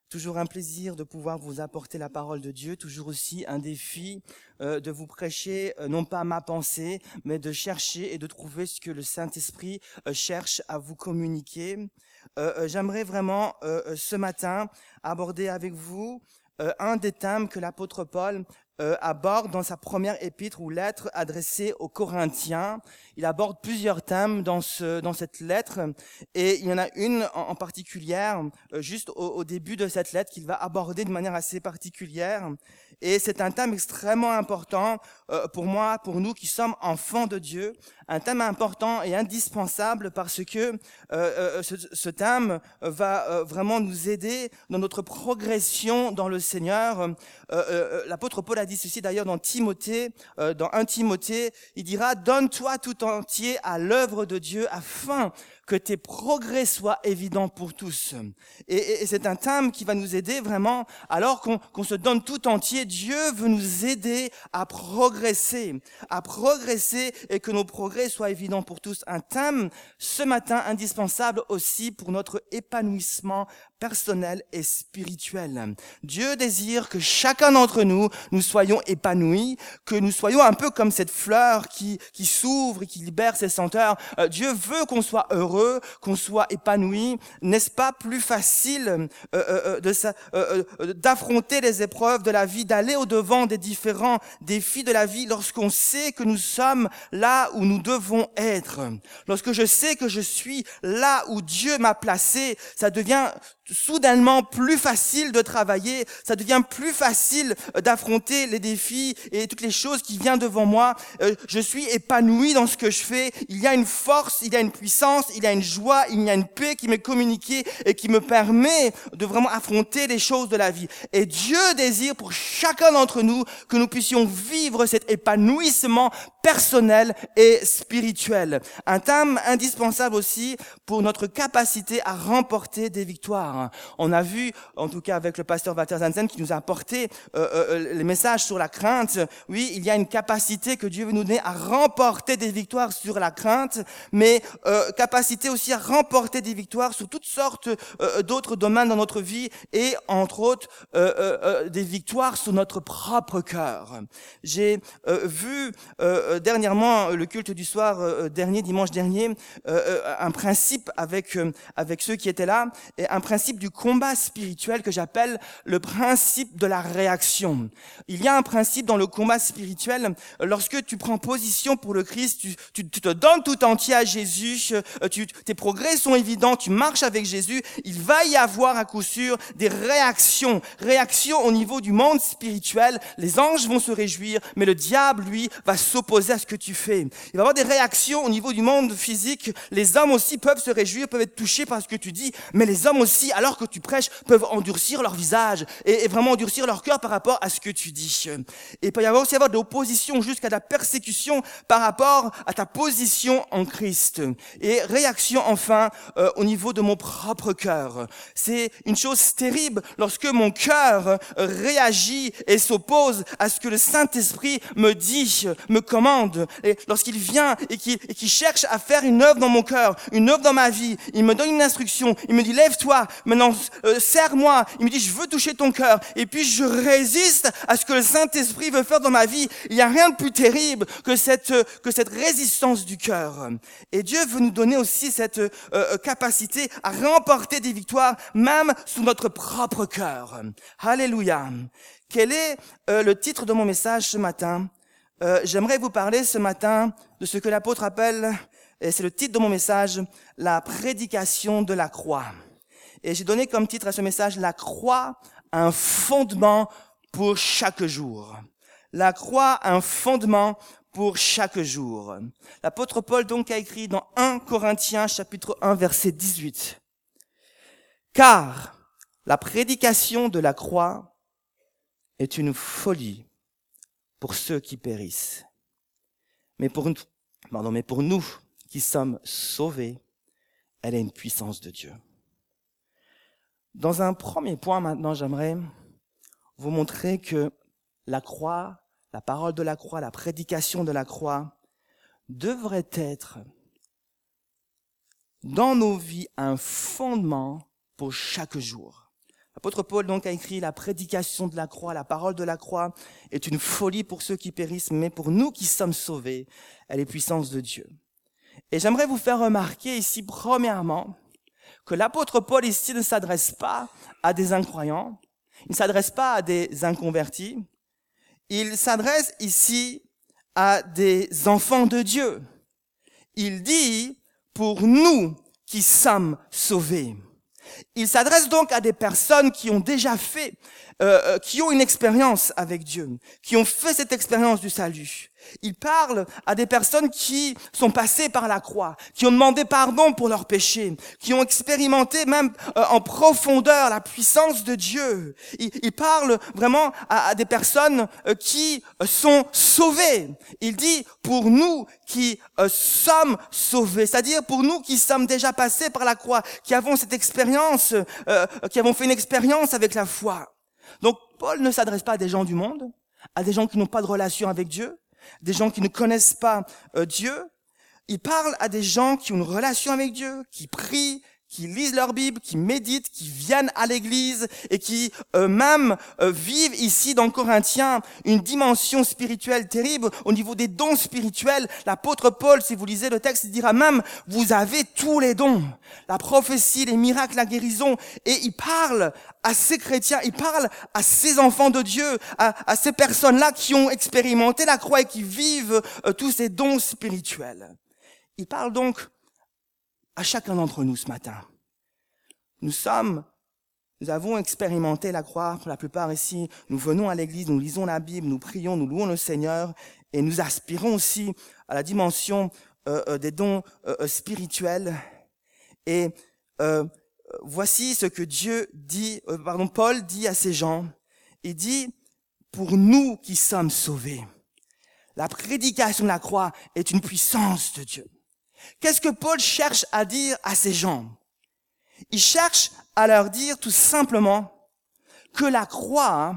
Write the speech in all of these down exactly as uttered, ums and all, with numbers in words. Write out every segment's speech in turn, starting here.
Toujours un plaisir de pouvoir vous apporter la parole de Dieu, toujours aussi un défi euh, de vous prêcher, euh, non pas ma pensée, mais de chercher et de trouver ce que le Saint-Esprit euh, cherche à vous communiquer. Euh, euh, j'aimerais vraiment euh, ce matin aborder avec vous euh, un des thèmes que l'apôtre Paul euh, aborde dans sa première épître ou lettre adressée aux Corinthiens. Il aborde plusieurs thèmes dans, ce, dans cette lettre et il y en a une en, en particulier, euh, juste au, au début de cette lettre, qu'il va aborder de manière assez particulière. Et c'est un thème extrêmement important euh, pour moi, pour nous qui sommes enfants de Dieu, un thème important et indispensable parce que euh, euh, ce, ce thème va euh, vraiment nous aider dans notre progression dans le Seigneur. Euh, euh, l'apôtre Paul a dit ceci d'ailleurs dans Timothée, euh, dans un Timothée, il dira « Donne-toi tout entier à l'œuvre de Dieu afin que tes progrès soient évidents pour tous. » Et, et, et c'est un thème qui va nous aider vraiment, alors qu'on, qu'on se donne tout entier, Dieu veut nous aider à progresser, à progresser et que nos progrès soient évidents pour tous. Un thème, ce matin, indispensable aussi pour notre épanouissement personnel et spirituel. Dieu désire que chacun d'entre nous, nous soyons épanouis, que nous soyons un peu comme cette fleur qui, qui s'ouvre et qui libère ses senteurs. Euh, Dieu veut qu'on soit heureux, qu'on soit épanoui. N'est-ce pas plus facile euh, euh, de, euh, euh, d'affronter les épreuves de la vie, d'aller au-devant des différents défis de la vie lorsqu'on sait que nous sommes là où nous devons être? Lorsque je sais que je suis là où Dieu m'a placé, ça devient soudainement plus facile de travailler, ça devient plus facile d'affronter les défis et toutes les choses qui viennent devant moi. Euh, je suis épanoui dans ce que je fais. Il y a une force, il y a une puissance, il y a une joie, il y a une paix qui m'est communiquée et qui me permet de vraiment affronter les choses de la vie. Et Dieu désire pour chacun d'entre nous que nous puissions vivre cet épanouissement personnel et spirituel. Un thème indispensable aussi pour notre capacité à remporter des victoires. On a vu, en tout cas avec le pasteur Walter Zanzen qui nous a apporté euh, euh, les messages sur la crainte. Oui, il y a une capacité que Dieu veut nous donner à remporter des victoires sur la crainte, mais euh, capacité aussi à remporter des victoires sur toutes sortes euh, d'autres domaines dans notre vie et entre autres euh, euh, des victoires sur notre propre cœur. J'ai euh, vu euh, dernièrement le culte du soir euh, dernier, dimanche dernier, euh, un principe avec euh, avec ceux qui étaient là, et un principe du combat spirituel que j'appelle le principe de la réaction. Il y a un principe dans le combat spirituel, lorsque tu prends position pour le Christ, tu, tu, tu te donnes tout entier à Jésus, tu, tes progrès sont évidents, tu marches avec Jésus, il va y avoir à coup sûr des réactions, réactions au niveau du monde spirituel, les anges vont se réjouir, mais le diable, lui, va s'opposer à ce que tu fais. Il va y avoir des réactions au niveau du monde physique, les hommes aussi peuvent se réjouir, peuvent être touchés par ce que tu dis, mais les hommes aussi, alors que tu prêches, peuvent endurcir leur visage et, et vraiment endurcir leur cœur par rapport à ce que tu dis. Et il peut y avoir aussi avoir de l'opposition jusqu'à de la persécution par rapport à ta position en Christ. Et réaction enfin euh, au niveau de mon propre cœur. C'est une chose terrible lorsque mon cœur réagit et s'oppose à ce que le Saint-Esprit me dit, me commande. Et lorsqu'il vient et qu'il, et qu'il cherche à faire une œuvre dans mon cœur, une œuvre dans ma vie, il me donne une instruction, il me dit lève-toi, maintenant euh, serre-moi, il me dit je veux toucher ton cœur et puis je résiste à ce que le Saint-Esprit veut faire dans ma vie. Il n'y a rien de plus terrible que cette, que cette résistance du cœur. Et Dieu veut nous donner aussi cette euh, capacité à remporter des victoires même sous notre propre cœur. Alléluia. Quel est euh, le titre de mon message ce matin? euh, J'aimerais vous parler ce matin de ce que l'apôtre appelle, et c'est le titre de mon message, la prédication de la croix. Et j'ai donné comme titre à ce message, la croix, un fondement pour chaque jour. La croix, un fondement pour chaque jour. L'apôtre Paul donc a écrit dans un Corinthiens chapitre un verset dix-huit. Car la prédication de la croix est une folie pour ceux qui périssent. Mais pour nous, pardon, mais pour nous qui sommes sauvés, elle est une puissance de Dieu. Dans un premier point maintenant, j'aimerais vous montrer que la croix, la parole de la croix, la prédication de la croix devrait être dans nos vies un fondement pour chaque jour. L'apôtre Paul donc a écrit « La prédication de la croix, la parole de la croix est une folie pour ceux qui périssent, mais pour nous qui sommes sauvés, elle est puissance de Dieu. » Et j'aimerais vous faire remarquer ici, premièrement, que l'apôtre Paul ici ne s'adresse pas à des incroyants, il ne s'adresse pas à des inconvertis, il s'adresse ici à des enfants de Dieu. Il dit « pour nous qui sommes sauvés ». Il s'adresse donc à des personnes qui ont déjà fait, euh, qui ont une expérience avec Dieu, qui ont fait cette expérience du salut. Il parle à des personnes qui sont passées par la croix, qui ont demandé pardon pour leurs péchés, qui ont expérimenté même euh, en profondeur la puissance de Dieu. Il, il parle vraiment à, à des personnes euh, qui sont sauvées. Il dit pour nous qui euh, sommes sauvés, c'est-à-dire pour nous qui sommes déjà passés par la croix, qui avons cette expérience, euh, qui avons fait une expérience avec la foi. Donc Paul ne s'adresse pas à des gens du monde, à des gens qui n'ont pas de relation avec Dieu, des gens qui ne connaissent pas euh, Dieu. Il parle à des gens qui ont une relation avec Dieu, qui prient, qui lisent leur Bible, qui méditent, qui viennent à l'église et qui eux-mêmes euh, vivent ici dans Corinthiens une dimension spirituelle terrible au niveau des dons spirituels. L'apôtre Paul, si vous lisez le texte, il dira même « vous avez tous les dons ». La prophétie, les miracles, la guérison. Et il parle à ces chrétiens, il parle à ces enfants de Dieu, à, à ces personnes-là qui ont expérimenté la croix et qui vivent euh, tous ces dons spirituels. Il parle donc à chacun d'entre nous ce matin. Nous sommes, nous avons expérimenté la croix pour la plupart ici. Nous venons à l'église, nous lisons la Bible, nous prions, nous louons le Seigneur et nous aspirons aussi à la dimension euh, des dons euh, spirituels. Et euh, voici ce que Dieu dit, euh, pardon, Paul dit à ces gens. Il dit, pour nous qui sommes sauvés, la prédication de la croix est une puissance de Dieu. Qu'est-ce que Paul cherche à dire à ces gens? Il cherche à leur dire tout simplement que la croix,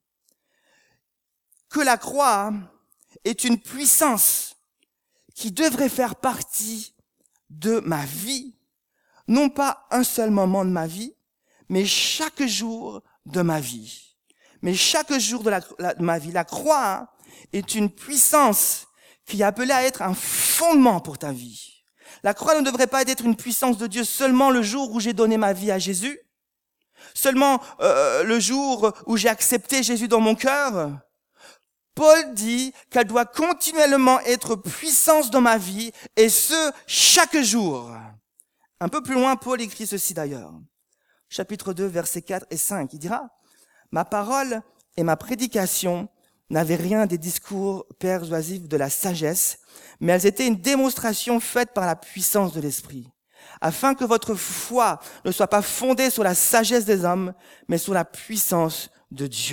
que la croix est une puissance qui devrait faire partie de ma vie, non pas un seul moment de ma vie, mais chaque jour de ma vie. Mais chaque jour de, la, la, de ma vie, la croix est une puissance qui est appelée à être un fondement pour ta vie. La croix ne devrait pas être une puissance de Dieu seulement le jour où j'ai donné ma vie à Jésus, seulement euh, le jour où j'ai accepté Jésus dans mon cœur. Paul dit qu'elle doit continuellement être puissance dans ma vie, et ce, chaque jour. Un peu plus loin, Paul écrit ceci d'ailleurs. Chapitre deux, versets quatre et cinq, il dira « Ma parole et ma prédication n'avaient rien des discours persuasifs de la sagesse, mais elles étaient une démonstration faite par la puissance de l'Esprit, afin que votre foi ne soit pas fondée sur la sagesse des hommes, mais sur la puissance de Dieu. »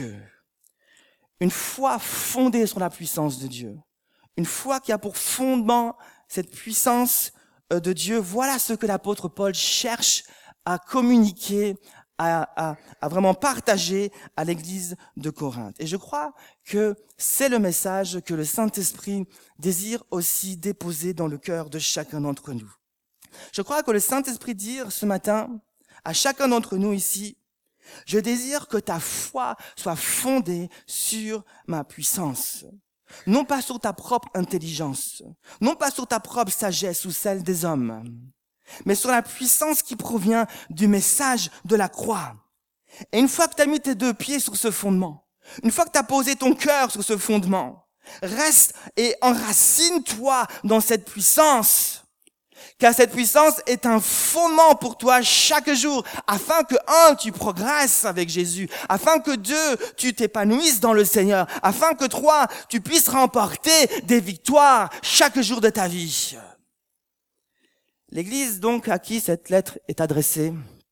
Une foi fondée sur la puissance de Dieu, une foi qui a pour fondement cette puissance de Dieu, voilà ce que l'apôtre Paul cherche à communiquer, à, à, à vraiment partager à l'église de Corinthe. Et je crois que c'est le message que le Saint-Esprit désire aussi déposer dans le cœur de chacun d'entre nous. Je crois que le Saint-Esprit dit ce matin à chacun d'entre nous ici, je désire que ta foi soit fondée sur ma puissance. Non pas sur ta propre intelligence, non pas sur ta propre sagesse ou celle des hommes, mais sur la puissance qui provient du message de la croix. Et une fois que tu as mis tes deux pieds sur ce fondement, une fois que tu as posé ton cœur sur ce fondement, reste et enracine-toi dans cette puissance. Car cette puissance est un fondement pour toi chaque jour, afin que, un, tu progresses avec Jésus, afin que, deux, tu t'épanouisses dans le Seigneur, afin que, trois, tu puisses remporter des victoires chaque jour de ta vie. L'église, donc, à qui cette lettre est adressée,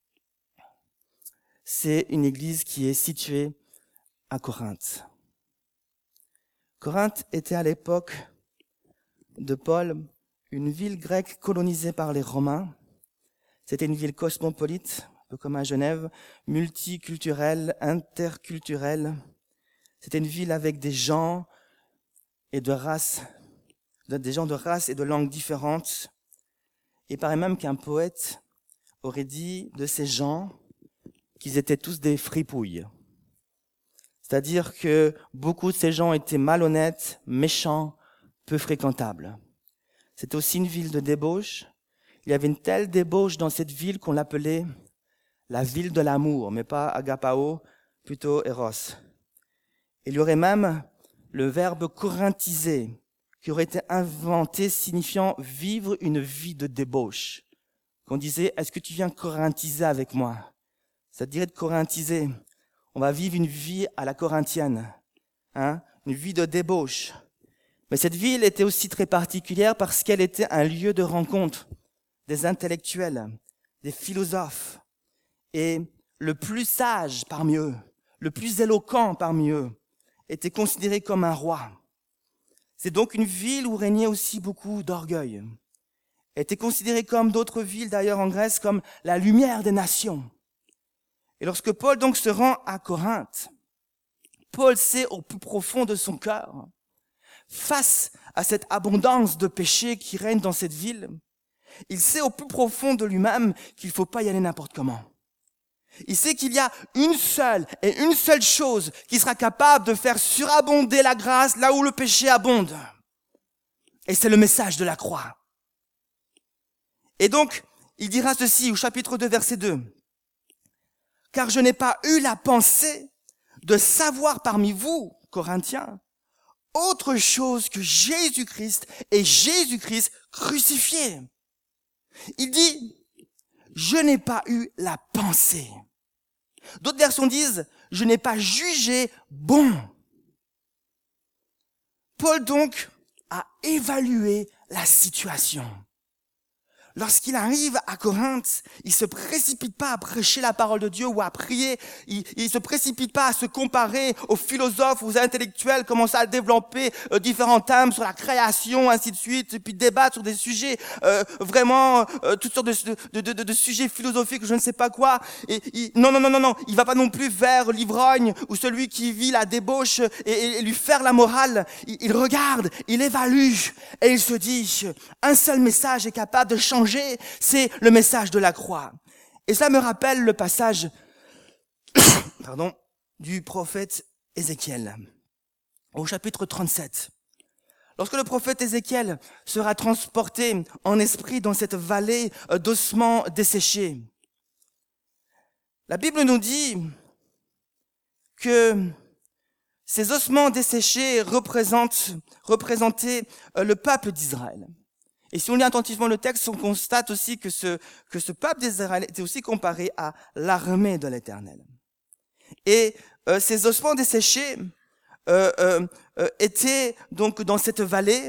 c'est une église qui est située à Corinthe. Corinthe était à l'époque de Paul une ville grecque colonisée par les Romains. C'était une ville cosmopolite, un peu comme à Genève, multiculturelle, interculturelle. C'était une ville avec des gens et de races, des gens de races et de langues différentes. Il paraît même qu'un poète aurait dit de ces gens qu'ils étaient tous des fripouilles. C'est-à-dire que beaucoup de ces gens étaient malhonnêtes, méchants, peu fréquentables. C'était aussi une ville de débauche. Il y avait une telle débauche dans cette ville qu'on l'appelait la ville de l'amour, mais pas agapao, plutôt eros. Il y aurait même le verbe corinthiser qui aurait été inventé signifiant vivre une vie de débauche. Qu'on disait, est-ce que tu viens corinthiser avec moi? Ça dirait de corinthiser. On va vivre une vie à la corinthienne, hein, une vie de débauche. Mais cette ville était aussi très particulière parce qu'elle était un lieu de rencontre des intellectuels, des philosophes. Et le plus sage parmi eux, le plus éloquent parmi eux, était considéré comme un roi. C'est donc une ville où régnait aussi beaucoup d'orgueil. Elle était considérée comme d'autres villes d'ailleurs en Grèce comme la lumière des nations. Et lorsque Paul donc se rend à Corinthe, Paul sait au plus profond de son cœur, face à cette abondance de péchés qui règne dans cette ville, il sait au plus profond de lui-même qu'il ne faut pas y aller n'importe comment. Il sait qu'il y a une seule et une seule chose qui sera capable de faire surabonder la grâce là où le péché abonde. Et c'est le message de la croix. Et donc, il dira ceci au chapitre deux, verset deux. « Car je n'ai pas eu la pensée de savoir parmi vous, Corinthiens, autre chose que Jésus-Christ et Jésus-Christ crucifié. » Il dit, « Je n'ai pas eu la pensée. » D'autres versions disent, « Je n'ai pas jugé bon. » Paul donc a évalué la situation. Lorsqu'il arrive à Corinthe, il ne se précipite pas à prêcher la parole de Dieu ou à prier. Il ne se précipite pas à se comparer aux philosophes, aux intellectuels, commencer à développer euh, différents thèmes sur la création, ainsi de suite, et puis débattre sur des sujets euh, vraiment, euh, toutes sortes de, de, de, de, de sujets philosophiques, je ne sais pas quoi. Et, il, non, non, non, non, non, il ne va pas non plus vers l'ivrogne ou celui qui vit la débauche et, et, et lui faire la morale. Il, il regarde, il évalue et il se dit, un seul message est capable de changer. C'est le message de la croix. Et ça me rappelle le passage pardon, du prophète Ézéchiel, au chapitre trente-sept. Lorsque le prophète Ézéchiel sera transporté en esprit dans cette vallée d'ossements desséchés, la Bible nous dit que ces ossements desséchés représentent, représentaient le peuple d'Israël. Et si on lit attentivement le texte, on constate aussi que ce, que ce peuple d'Israël était aussi comparé à l'armée de l'Éternel. Et euh, ces ossements desséchés euh, euh, euh, étaient donc dans cette vallée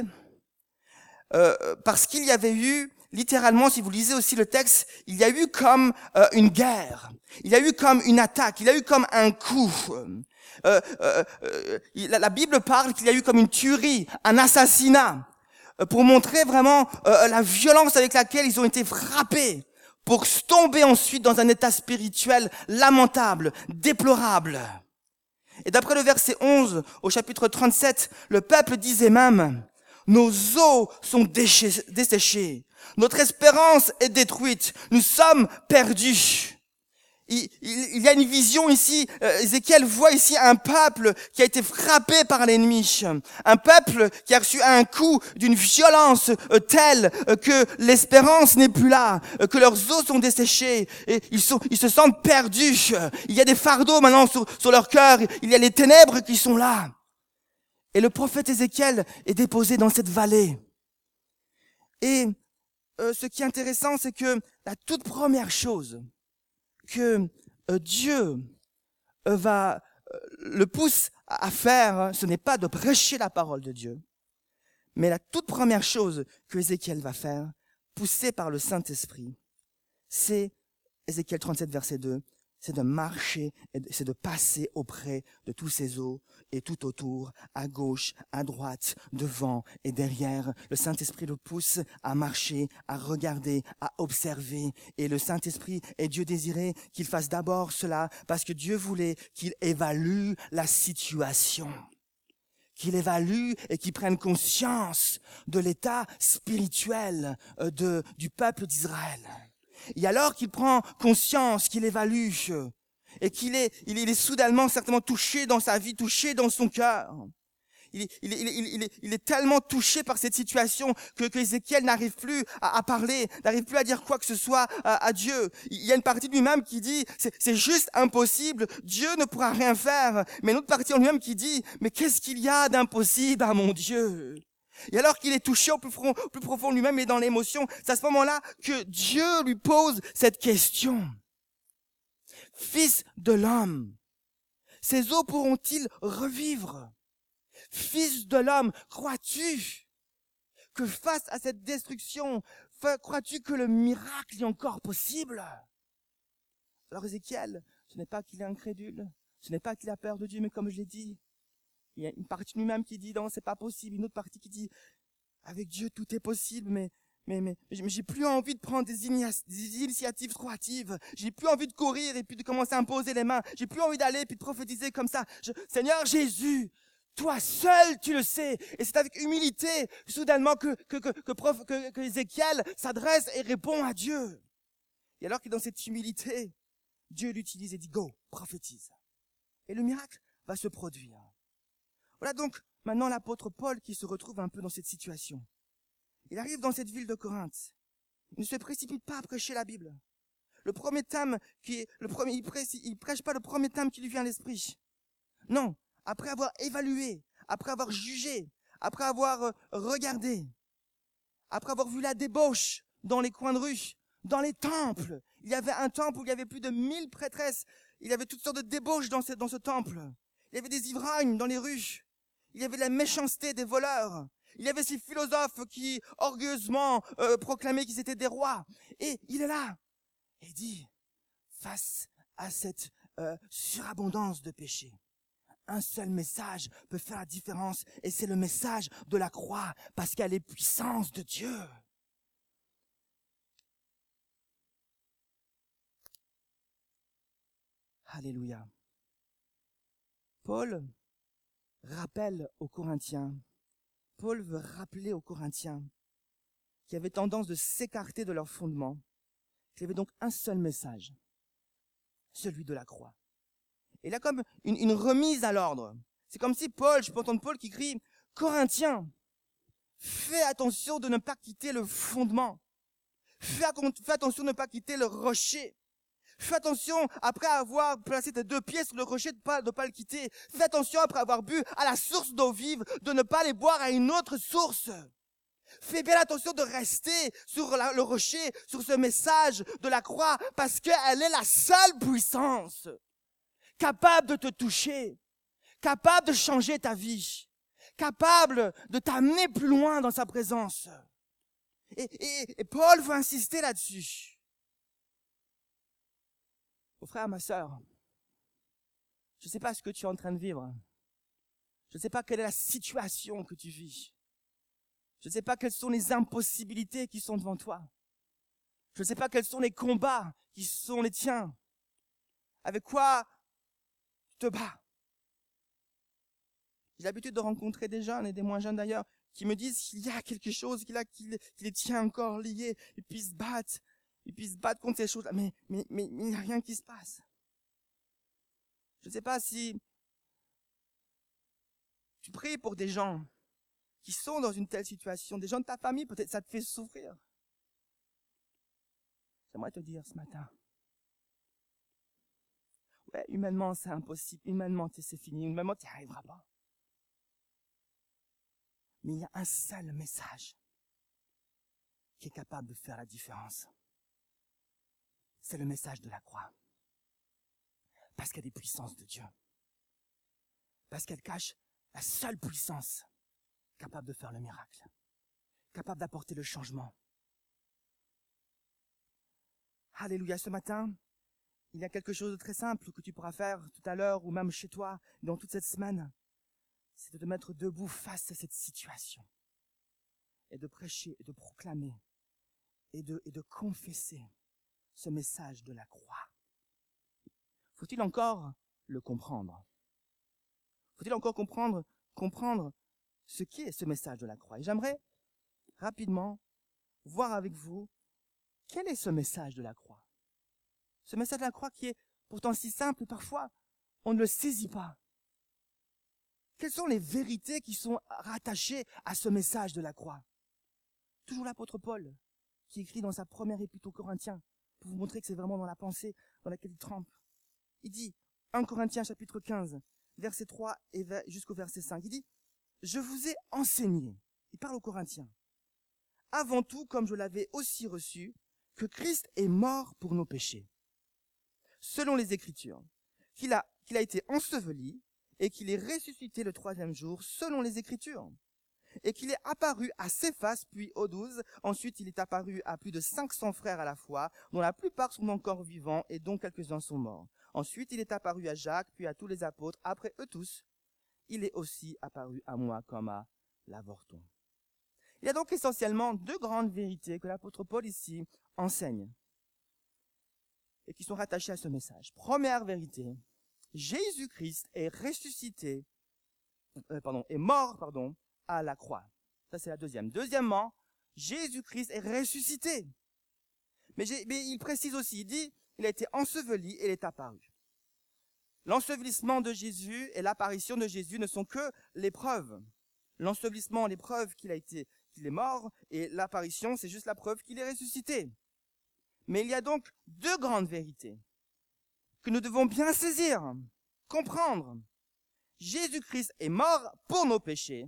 euh, parce qu'il y avait eu, littéralement, si vous lisez aussi le texte, il y a eu comme euh, une guerre, il y a eu comme une attaque, il y a eu comme un coup. Euh, euh, euh, la, la Bible parle qu'il y a eu comme une tuerie, un assassinat, pour montrer vraiment euh, la violence avec laquelle ils ont été frappés, pour tomber ensuite dans un état spirituel lamentable, déplorable. Et d'après le verset onze au chapitre trente-sept, le peuple disait même, « Nos os sont desséchés, notre espérance est détruite, nous sommes perdus. » Il, il, il y a une vision ici, euh, Ézéchiel voit ici un peuple qui a été frappé par l'ennemi, un peuple qui a reçu un coup d'une violence euh, telle euh, que l'espérance n'est plus là, euh, que leurs os sont desséchés, et ils, sont, ils se sentent perdus. Il y a des fardeaux maintenant sur, sur leur cœur, il y a les ténèbres qui sont là. Et le prophète Ézéchiel est déposé dans cette vallée. Et euh, ce qui est intéressant, c'est que la toute première chose que euh, Dieu euh, va euh, le pousse à faire, hein, ce n'est pas de prêcher la parole de Dieu, mais la toute première chose que Ézéchiel va faire, poussé par le Saint-Esprit, c'est, Ézéchiel trente-sept, verset deux, c'est de marcher, c'est de passer auprès de tous ces eaux, et tout autour, à gauche, à droite, devant et derrière. Le Saint-Esprit le pousse à marcher, à regarder, à observer. Et le Saint-Esprit et Dieu désirait qu'il fasse d'abord cela parce que Dieu voulait qu'il évalue la situation. Qu'il évalue et qu'il prenne conscience de l'état spirituel de, du peuple d'Israël. Et alors qu'il prend conscience, qu'il évalue, et qu'il est, il est, il est soudainement certainement touché dans sa vie, touché dans son cœur. Il est, il, est, il, est, il, est, il est tellement touché par cette situation que, que Ézéchiel n'arrive plus à, à parler, n'arrive plus à dire quoi que ce soit à, à Dieu. Il y a une partie de lui-même qui dit c'est, c'est juste impossible, Dieu ne pourra rien faire. Mais une autre partie en lui-même qui dit mais qu'est-ce qu'il y a d'impossible à mon Dieu? Et alors qu'il est touché au plus, profond, au plus profond de lui-même et dans l'émotion, c'est à ce moment-là que Dieu lui pose cette question. Fils de l'homme, ces eaux pourront-ils revivre? Fils de l'homme, crois-tu que face à cette destruction, crois-tu que le miracle est encore possible? Alors Ézéchiel, ce n'est pas qu'il est incrédule, ce n'est pas qu'il a peur de Dieu, mais comme je l'ai dit, il y a une partie de lui-même qui dit non, c'est pas possible, une autre partie qui dit avec Dieu tout est possible, mais mais mais, mais j'ai plus envie de prendre des, des initiatives trop hâtives, j'ai plus envie de courir et puis de commencer à imposer les mains, j'ai plus envie d'aller et puis de prophétiser comme ça. Je, Seigneur Jésus, toi seul, tu le sais. Et c'est avec humilité, soudainement, que, que, que, que, prof, que, que Ézéchiel s'adresse et répond à Dieu. Et alors que dans cette humilité, Dieu l'utilise et dit, go, prophétise. Et le miracle va se produire. Voilà donc maintenant l'apôtre Paul qui se retrouve un peu dans cette situation. Il arrive dans cette ville de Corinthe. Il ne se précipite pas à prêcher la Bible. Le premier thème qui est, le premier, il prêche, il prêche pas le premier thème qui lui vient à l'esprit. Non. Après avoir évalué, après avoir jugé, après avoir regardé, après avoir vu la débauche dans les coins de rue, dans les temples. Il y avait un temple où il y avait plus de mille prêtresses. Il y avait toutes sortes de débauches dans ce, dans ce temple. Il y avait des ivrognes dans les rues. Il y avait de la méchanceté des voleurs. Il y avait ces philosophes qui, orgueilleusement, euh, proclamaient qu'ils étaient des rois. Et il est là. Et il dit, face à cette euh, surabondance de péché, un seul message peut faire la différence, et c'est le message de la croix, parce qu'il y a les puissances de Dieu. Alléluia. Paul rappelle aux Corinthiens, Paul veut rappeler aux Corinthiens qui avaient tendance de s'écarter de leur fondement, qu'il y avait donc un seul message, celui de la croix. Et là, comme une, une remise à l'ordre. C'est comme si Paul, je peux entendre Paul qui crie, Corinthiens, fais attention de ne pas quitter le fondement. Fais, fais attention de ne pas quitter le rocher. Fais attention, après avoir placé tes deux pieds sur le rocher, de ne pas, de pas le quitter. Fais attention, après avoir bu à la source d'eau vive, de ne pas aller boire à une autre source. Fais bien attention de rester sur la, le rocher, sur ce message de la croix, parce qu'elle est la seule puissance capable de te toucher, capable de changer ta vie, capable de t'amener plus loin dans sa présence. Et, et, et Paul veut insister là-dessus. Mon frère, ma sœur, je ne sais pas ce que tu es en train de vivre. Je ne sais pas quelle est la situation que tu vis. Je ne sais pas quelles sont les impossibilités qui sont devant toi. Je ne sais pas quels sont les combats qui sont les tiens. Avec quoi tu te bats. J'ai l'habitude de rencontrer des jeunes et des moins jeunes d'ailleurs qui me disent qu'il y a quelque chose qui, là, qui, qui les tient encore liés et puis ils se battent. Et puis ils se battent contre ces choses-là. Mais, mais, mais, mais il n'y a rien qui se passe. Je ne sais pas si tu pries pour des gens qui sont dans une telle situation, des gens de ta famille, peut-être ça te fait souffrir. J'aimerais te dire ce matin, ouais, humainement c'est impossible, humainement c'est fini, humainement tu n'y arriveras pas. Mais il y a un seul message qui est capable de faire la différence. C'est le message de la croix. Parce qu'il y a des puissances de Dieu. Parce qu'elle cache la seule puissance capable de faire le miracle, capable d'apporter le changement. Alléluia, ce matin, il y a quelque chose de très simple que tu pourras faire tout à l'heure ou même chez toi, dans toute cette semaine. C'est de te mettre debout face à cette situation et de prêcher et de proclamer et de, et de confesser ce message de la croix. Faut-il encore le comprendre? Faut-il encore comprendre, comprendre ce qu'est ce message de la croix? Et j'aimerais rapidement voir avec vous quel est ce message de la croix. Ce message de la croix qui est pourtant si simple, parfois on ne le saisit pas. Quelles sont les vérités qui sont rattachées à ce message de la croix? Toujours l'apôtre Paul, qui écrit dans sa première épître aux Corinthiens, pour vous montrer que c'est vraiment dans la pensée dans laquelle il trempe. Il dit, un Corinthiens chapitre quinze, verset trois et jusqu'au verset cinq, il dit, « Je vous ai enseigné », il parle aux Corinthiens, « avant tout, comme je l'avais aussi reçu, que Christ est mort pour nos péchés, selon les Écritures, qu'il a, qu'il a été enseveli et qu'il est ressuscité le troisième jour, selon les Écritures, et qu'il est apparu à Céphas, puis aux douze. Ensuite, il est apparu à plus de cinq cents frères à la fois, dont la plupart sont encore vivants et dont quelques-uns sont morts. Ensuite, il est apparu à Jacques, puis à tous les apôtres. Après eux tous, il est aussi apparu à moi comme à l'avorton. » Il y a donc essentiellement deux grandes vérités que l'apôtre Paul ici enseigne et qui sont rattachées à ce message. Première vérité, Jésus-Christ est ressuscité, euh, pardon, est mort, pardon, à la croix. Ça, c'est la deuxième. Deuxièmement, Jésus-Christ est ressuscité. Mais, mais il précise aussi, il dit, il a été enseveli et il est apparu. L'ensevelissement de Jésus et l'apparition de Jésus ne sont que les preuves. L'ensevelissement, les preuves qu'il a été, qu'il est mort, et l'apparition, c'est juste la preuve qu'il est ressuscité. Mais il y a donc deux grandes vérités que nous devons bien saisir, comprendre. Jésus-Christ est mort pour nos péchés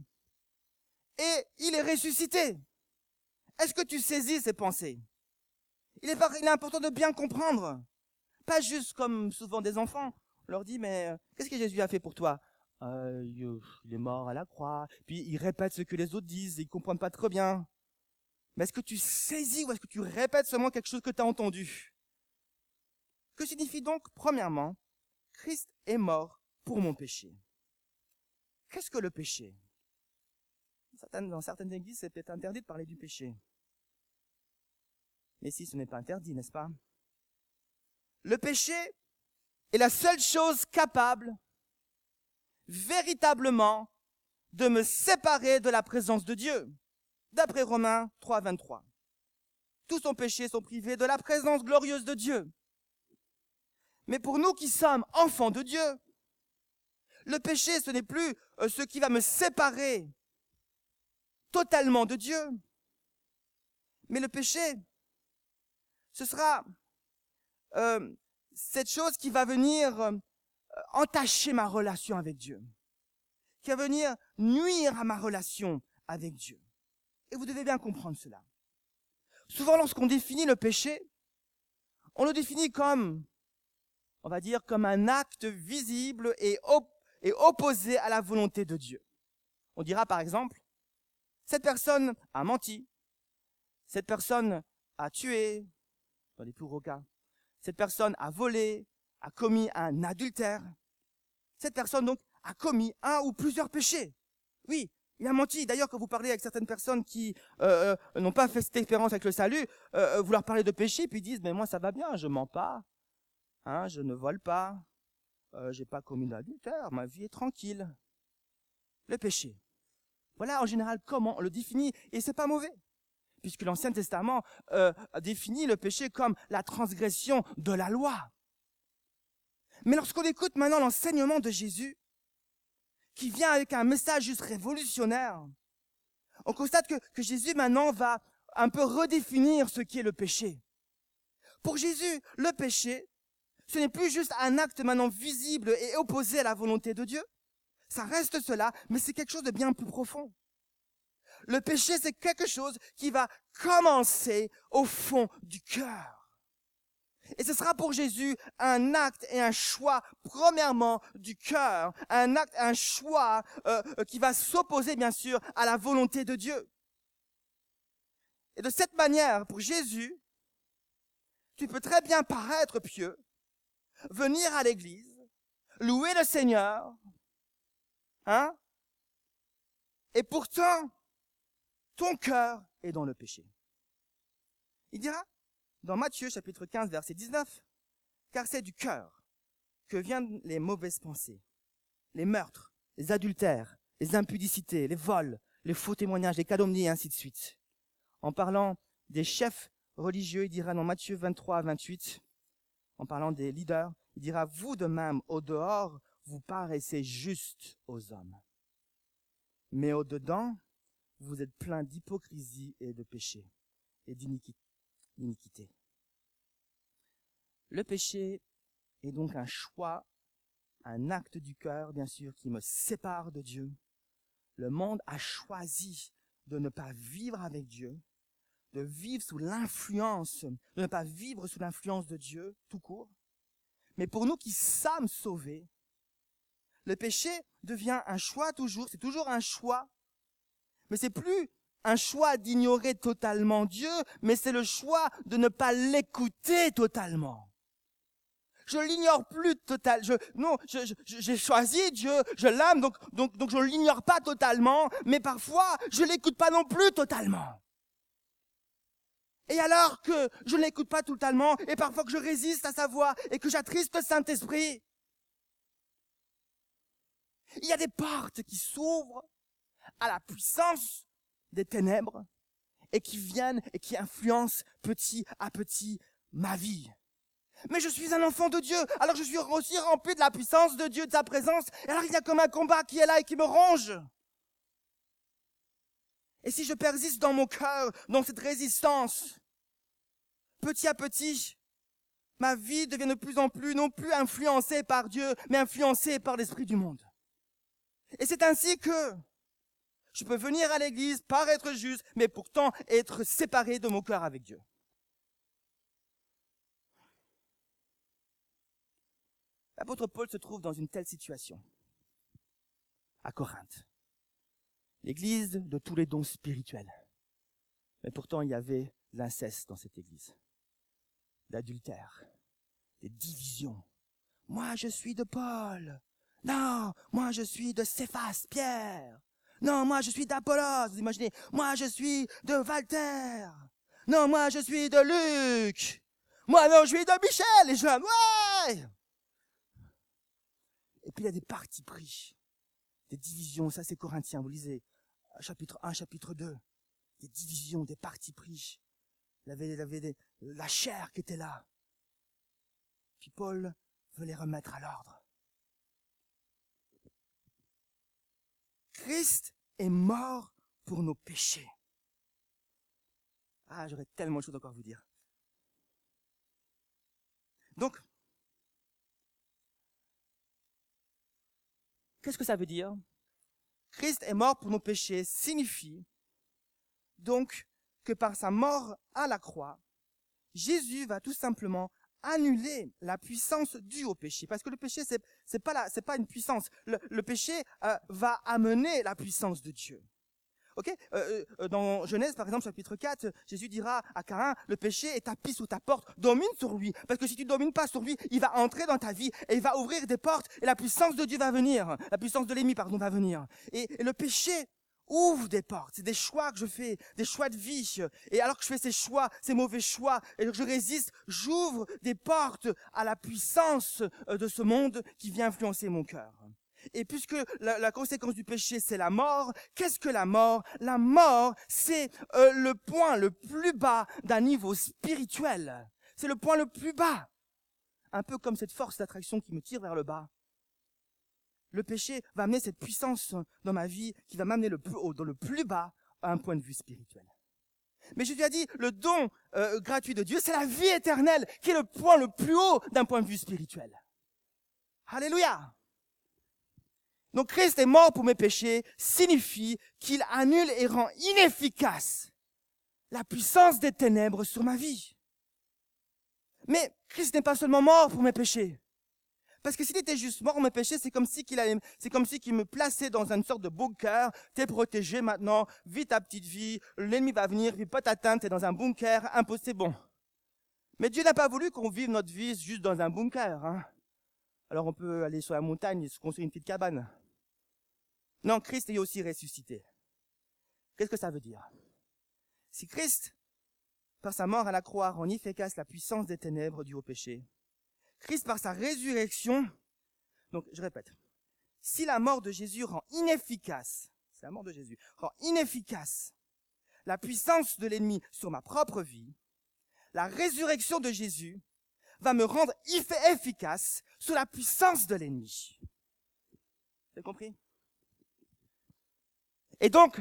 et il est ressuscité. Est-ce que tu saisis ces pensées? Il est, il est important de bien comprendre. Pas juste comme souvent des enfants. On leur dit, mais euh, qu'est-ce que Jésus a fait pour toi? euh, Il est mort à la croix. Puis ils répètent ce que les autres disent et ils ne comprennent pas très bien. Mais est-ce que tu saisis ou est-ce que tu répètes seulement quelque chose que tu as entendu? Que signifie donc, premièrement, Christ est mort pour mon péché? Qu'est-ce que le péché? Dans certaines églises, c'est peut-être interdit de parler du péché. Mais si, ce n'est pas interdit, n'est-ce pas? Le péché est la seule chose capable, véritablement, de me séparer de la présence de Dieu. D'après Romains trois, vingt-trois. Tous sont péchés, sont privés de la présence glorieuse de Dieu. Mais pour nous qui sommes enfants de Dieu, le péché, ce n'est plus euh, ce qui va me séparer totalement de Dieu. Mais le péché, ce sera euh, cette chose qui va venir euh, entacher ma relation avec Dieu, qui va venir nuire à ma relation avec Dieu. Et vous devez bien comprendre cela. Souvent, lorsqu'on définit le péché, on le définit comme, on va dire, comme un acte visible et, op- et opposé à la volonté de Dieu. On dira par exemple, cette personne a menti, cette personne a tué, dans les plus gros cas, cette personne a volé, a commis un adultère, cette personne donc a commis un ou plusieurs péchés. Oui, il a menti. D'ailleurs, quand vous parlez avec certaines personnes qui euh, euh, n'ont pas fait cette expérience avec le salut, euh, vous leur parlez de péché, puis ils disent, mais moi ça va bien, je mens pas, hein, je ne vole pas, euh, j'ai pas commis d'adultère, ma vie est tranquille. Le péché. Voilà en général comment on le définit, et c'est pas mauvais, puisque l'Ancien Testament euh, définit le péché comme la transgression de la loi. Mais lorsqu'on écoute maintenant l'enseignement de Jésus, qui vient avec un message juste révolutionnaire, on constate que, que Jésus maintenant va un peu redéfinir ce qu'est le péché. Pour Jésus, le péché, ce n'est plus juste un acte maintenant visible et opposé à la volonté de Dieu. Ça reste cela, mais c'est quelque chose de bien plus profond. Le péché, c'est quelque chose qui va commencer au fond du cœur. Et ce sera pour Jésus un acte et un choix, premièrement, du cœur. Un acte, un choix euh, qui va s'opposer, bien sûr, à la volonté de Dieu. Et de cette manière, pour Jésus, tu peux très bien paraître pieux, venir à l'église, louer le Seigneur, hein, et pourtant, ton cœur est dans le péché. Il dira, dans Matthieu chapitre quinze, verset dix-neuf, « Car c'est du cœur que viennent les mauvaises pensées, les meurtres, les adultères, les impudicités, les vols, les faux témoignages, les calomnies, et ainsi de suite. » En parlant des chefs religieux, il dira dans Matthieu vingt-trois à vingt-huit, en parlant des leaders, Il dira, vous de même, au dehors, vous paraissez juste aux hommes. Mais au dedans, vous êtes plein d'hypocrisie et de péché et d'iniquité. Le péché est donc un choix, un acte du cœur, bien sûr, qui me sépare de Dieu. Le monde a choisi de ne pas vivre avec Dieu, de vivre sous l'influence, de ne pas vivre sous l'influence de Dieu, tout court. Mais pour nous qui sommes sauvés, le péché devient un choix toujours, c'est toujours un choix, mais c'est plus un choix d'ignorer totalement Dieu, mais c'est le choix de ne pas l'écouter totalement. Je l'ignore plus total. Je, non, je, je, j'ai choisi Dieu, je l'aime, donc, donc, donc je l'ignore pas totalement, mais parfois je l'écoute pas non plus totalement. Et alors que je ne l'écoute pas totalement, et parfois que je résiste à sa voix, et que j'attriste le Saint-Esprit, il y a des portes qui s'ouvrent à la puissance des ténèbres, et qui viennent et qui influencent petit à petit ma vie. Mais je suis un enfant de Dieu, alors je suis aussi rempli de la puissance de Dieu, de sa présence, et alors il y a comme un combat qui est là et qui me ronge. Et si je persiste dans mon cœur, dans cette résistance, petit à petit, ma vie devient de plus en plus, non plus influencée par Dieu, mais influencée par l'esprit du monde. Et c'est ainsi que je peux venir à l'église, paraître juste, mais pourtant être séparé de mon cœur avec Dieu. L'apôtre Paul se trouve dans une telle situation, à Corinthe. L'église de tous les dons spirituels. Mais pourtant, il y avait l'inceste dans cette église. L'adultère, des divisions. Moi, je suis de Paul. Non, moi, je suis de Céphas, Pierre. Non, moi, je suis d'Apollos. Vous imaginez, moi, je suis de Walter. Non, moi, je suis de Luc. Moi, non, je suis de Michel. Et je ouais. Et puis, il y a des partis pris, des divisions. Ça, c'est Corinthiens, vous lisez. Chapitre un, chapitre deux. Des divisions, des partis pris. Il y avait, il y avait des, la chair qui était là. Puis Paul veut les remettre à l'ordre. Christ est mort pour nos péchés. Ah, j'aurais tellement de choses encore à vous dire. Donc, qu'est-ce que ça veut dire? Christ est mort pour nos péchés signifie donc que par sa mort à la croix, Jésus va tout simplement annuler la puissance due au péché. Parce que le péché, c'est, c'est pas la, c'est pas une puissance. Le, le péché euh, va amener la puissance de Dieu. Ok, euh, euh, dans Genèse, par exemple, chapitre quatre, Jésus dira à Caïn, le péché est tapis sous ta porte, domine sur lui. Parce que si tu ne domines pas sur lui, il va entrer dans ta vie et il va ouvrir des portes et la puissance de Dieu va venir. La puissance de l'ennemi, pardon, va venir. Et, et le péché ouvre des portes. C'est des choix que je fais, des choix de vie. Et alors que je fais ces choix, ces mauvais choix, et que je résiste, j'ouvre des portes à la puissance de ce monde qui vient influencer mon cœur. Et puisque la, la conséquence du péché, c'est la mort, qu'est-ce que la mort? La mort, c'est euh, le point le plus bas d'un niveau spirituel. C'est le point le plus bas. Un peu comme cette force d'attraction qui me tire vers le bas. Le péché va amener cette puissance dans ma vie qui va m'amener le plus haut, dans le plus bas, à un point de vue spirituel. Mais Jésus a dit, le don euh, gratuit de Dieu, c'est la vie éternelle, qui est le point le plus haut d'un point de vue spirituel. Alléluia! Donc Christ est mort pour mes péchés signifie qu'il annule et rend inefficace la puissance des ténèbres sur ma vie. Mais Christ n'est pas seulement mort pour mes péchés. Parce que s'il était juste mort pour mes péchés, c'est comme si qu'il allait, c'est comme si qu'il me plaçait dans une sorte de bunker. T'es protégé maintenant, vis ta petite vie, l'ennemi va venir, puis pas t'atteindre, t'es dans un bunker, impossible, bon. Mais Dieu n'a pas voulu qu'on vive notre vie juste dans un bunker, hein. Alors on peut aller sur la montagne et se construire une petite cabane. Non, Christ est aussi ressuscité. Qu'est-ce que ça veut dire? Si Christ, par sa mort à la croix, rend efficace la puissance des ténèbres dues au péché, Christ, par sa résurrection, donc je répète, si la mort de Jésus rend inefficace, c'est la mort de Jésus, rend inefficace la puissance de l'ennemi sur ma propre vie, la résurrection de Jésus va me rendre efficace sous la puissance de l'ennemi. Vous avez compris? Et donc,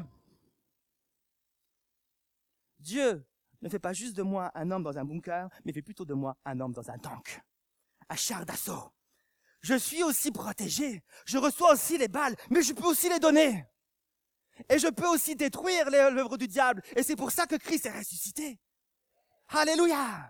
Dieu ne fait pas juste de moi un homme dans un bunker, mais fait plutôt de moi un homme dans un tank, un char d'assaut. Je suis aussi protégé, je reçois aussi les balles, mais je peux aussi les donner. Et je peux aussi détruire l'œuvre du diable. Et c'est pour ça que Christ est ressuscité. Alléluia!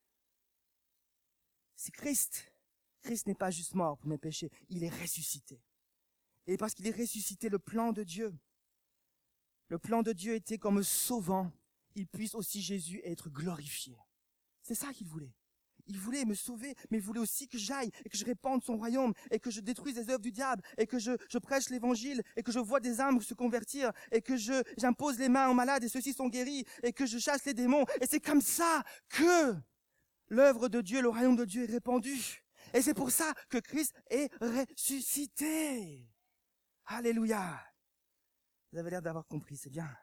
C'est Christ. Christ n'est pas juste mort pour mes péchés, il est ressuscité. Et parce qu'il est ressuscité, le plan de Dieu, le plan de Dieu était qu'en me sauvant, il puisse aussi Jésus être glorifié. C'est ça qu'il voulait. Il voulait me sauver, mais il voulait aussi que j'aille et que je répande son royaume et que je détruise les œuvres du diable et que je, je prêche l'évangile et que je vois des âmes se convertir et que je, j'impose les mains aux malades et ceux-ci sont guéris et que je chasse les démons. Et c'est comme ça que l'œuvre de Dieu, le royaume de Dieu est répandu. Et c'est pour ça que Christ est ressuscité. Alléluia. Vous avez l'air d'avoir compris, c'est bien.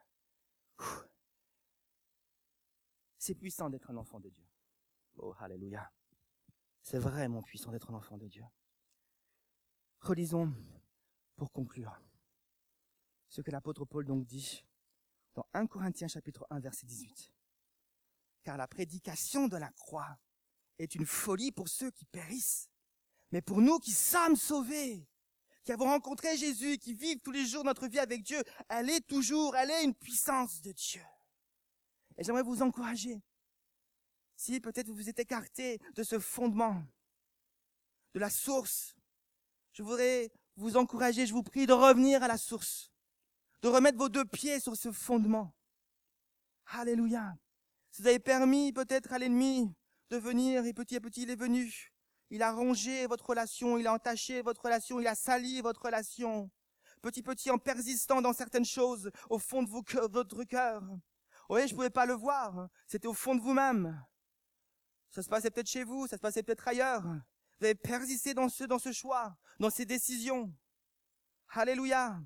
C'est puissant d'être un enfant de Dieu. Oh, alléluia. C'est vraiment puissant d'être un enfant de Dieu. Relisons, pour conclure, ce que l'apôtre Paul donc dit dans premier Corinthiens chapitre un, verset dix-huit. Car la prédication de la croix est une folie pour ceux qui périssent. Mais pour nous qui sommes sauvés, qui avons rencontré Jésus, qui vivent tous les jours notre vie avec Dieu, elle est toujours, elle est une puissance de Dieu. Et j'aimerais vous encourager. Si peut-être vous vous êtes écarté de ce fondement, de la source, je voudrais vous encourager, je vous prie de revenir à la source, de remettre vos deux pieds sur ce fondement. Alléluia. Si vous avez permis peut-être à l'ennemi de venir, et petit à petit il est venu, il a rongé votre relation, il a entaché votre relation, il a sali votre relation, petit à petit en persistant dans certaines choses au fond de vos cœurs, votre cœur. Oui, je ne pouvais pas le voir, c'était au fond de vous-même. Ça se passait peut-être chez vous, ça se passait peut-être ailleurs. Vous avez persisté dans ce, dans ce choix, dans ces décisions. Alléluia.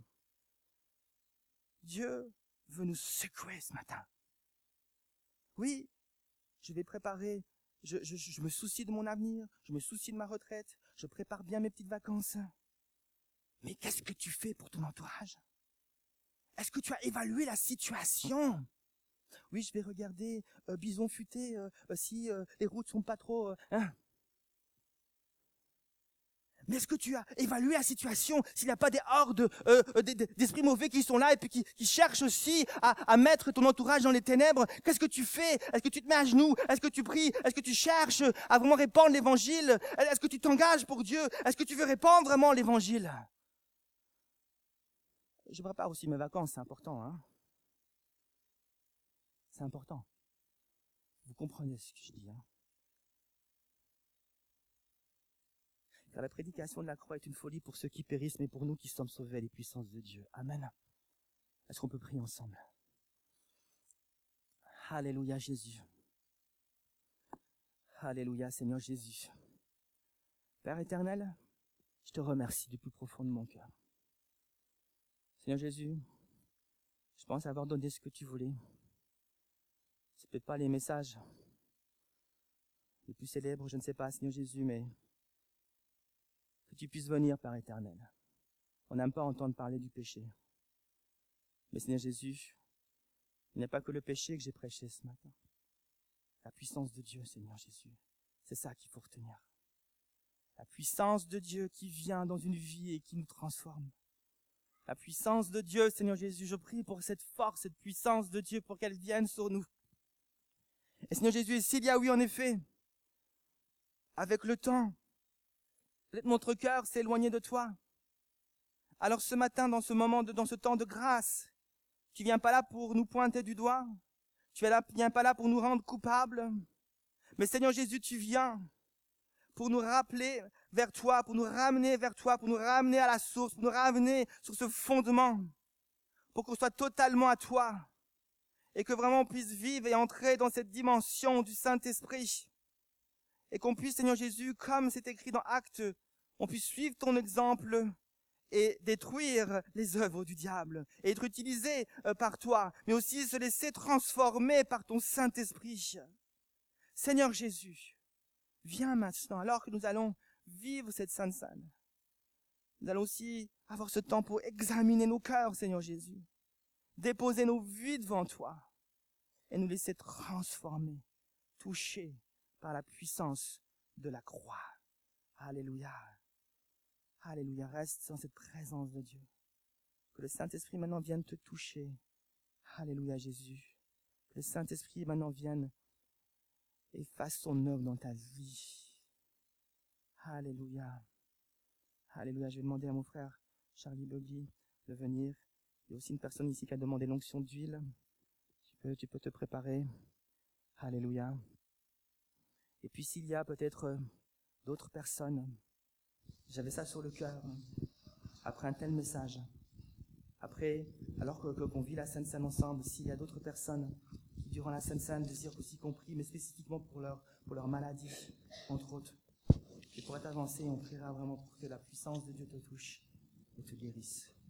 Dieu veut nous secouer ce matin. Oui, je vais préparer, je, je, je me soucie de mon avenir, je me soucie de ma retraite, je prépare bien mes petites vacances. Mais qu'est-ce que tu fais pour ton entourage? Est-ce que tu as évalué la situation? Oui, je vais regarder euh, Bison Futé euh, euh, si euh, les routes sont pas trop... Euh, hein. Mais est-ce que tu as évalué la situation s'il n'y a pas des hordes euh, euh, d'esprits mauvais qui sont là et puis qui, qui cherchent aussi à, à mettre ton entourage dans les ténèbres? Qu'est-ce que tu fais? Est-ce que tu te mets à genoux? Est-ce que tu pries? Est-ce que tu cherches à vraiment répandre l'évangile? Est-ce que tu t'engages pour Dieu? Est-ce que tu veux répandre vraiment l'évangile? Je prépare aussi mes vacances, c'est important, hein? C'est important. Vous comprenez ce que je dis, hein? Car la prédication de la croix est une folie pour ceux qui périssent, mais pour nous qui sommes sauvés à les puissances de Dieu. Amen. Est-ce qu'on peut prier ensemble? Alléluia Jésus. Alléluia Seigneur Jésus. Père éternel, je te remercie du plus profond de mon cœur. Seigneur Jésus, je pense avoir donné ce que tu voulais. C'est peut-être pas les messages les plus célèbres, je ne sais pas, Seigneur Jésus, mais que tu puisses venir, Père éternel. On n'aime pas entendre parler du péché. Mais Seigneur Jésus, il n'y a pas que le péché que j'ai prêché ce matin. La puissance de Dieu, Seigneur Jésus, c'est ça qu'il faut retenir. La puissance de Dieu qui vient dans une vie et qui nous transforme. La puissance de Dieu, Seigneur Jésus, je prie pour cette force, cette puissance de Dieu, pour qu'elle vienne sur nous. Et Seigneur Jésus, s'il y a, oui, en effet, avec le temps, peut-être notre cœur s'est éloigné de toi. Alors ce matin, dans ce moment, de, dans ce temps de grâce, tu viens pas là pour nous pointer du doigt. Tu ne viens pas là pour nous rendre coupables. Mais Seigneur Jésus, tu viens pour nous rappeler vers toi, pour nous ramener vers toi, pour nous ramener à la source, pour nous ramener sur ce fondement, pour qu'on soit totalement à toi et que vraiment on puisse vivre et entrer dans cette dimension du Saint-Esprit et qu'on puisse, Seigneur Jésus, comme c'est écrit dans Actes, on puisse suivre ton exemple et détruire les œuvres du diable et être utilisé par toi, mais aussi se laisser transformer par ton Saint-Esprit. Seigneur Jésus, Viens maintenant, alors que nous allons vivre cette Sainte Seine. Nous allons aussi avoir ce temps pour examiner nos cœurs, Seigneur Jésus. Déposer nos vies devant toi et nous laisser transformer, toucher par la puissance de la croix. Alléluia. Alléluia. Reste dans cette présence de Dieu. Que le Saint-Esprit maintenant vienne te toucher. Alléluia, Jésus. Que le Saint-Esprit maintenant vienne et fasse son œuvre dans ta vie. Alléluia. Alléluia. Je vais demander à mon frère Charlie Buggy de venir. Il y a aussi une personne ici qui a demandé l'onction d'huile. Tu peux, tu peux te préparer. Alléluia. Et puis s'il y a peut-être euh, d'autres personnes, j'avais ça sur le cœur, hein, après un tel message, après, alors que, que, qu'on vit la Sainte Seine ensemble, s'il y a d'autres personnes qui, durant la Sainte Seine, désirent aussi compris, mais spécifiquement pour leur, pour leur maladie, entre autres, et pour être avancé, on priera vraiment pour que la puissance de Dieu te touche et te guérisse.